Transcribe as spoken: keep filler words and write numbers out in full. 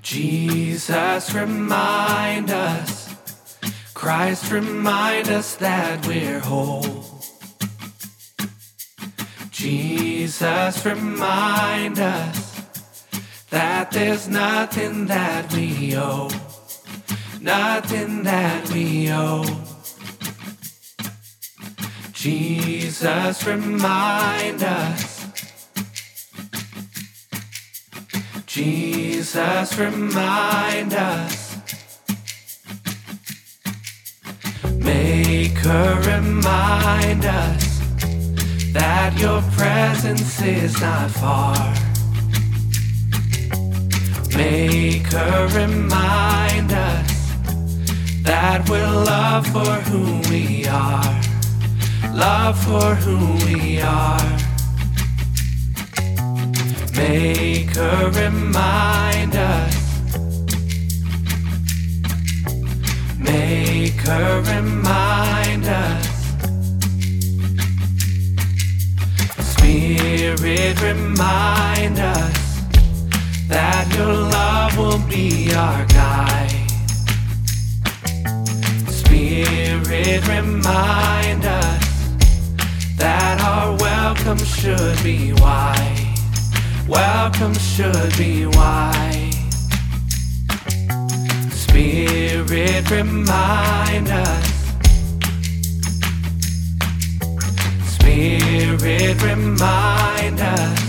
Jesus, remind us. Christ, remind us that we're whole. Jesus, remind us that there's nothing that we owe. Nothing that we owe. Jesus, remind us. Jesus, remind us. Maker, remind us that your presence is not far. Maker, remind us that we're loved for who we are. Love for who we are. Maker, remind us. Maker, remind us. Spirit, remind us that your love will be our guide. Spirit, remind us that our welcome should be wide. Welcome should be wide. Spirit, remind us. Spirit, remind us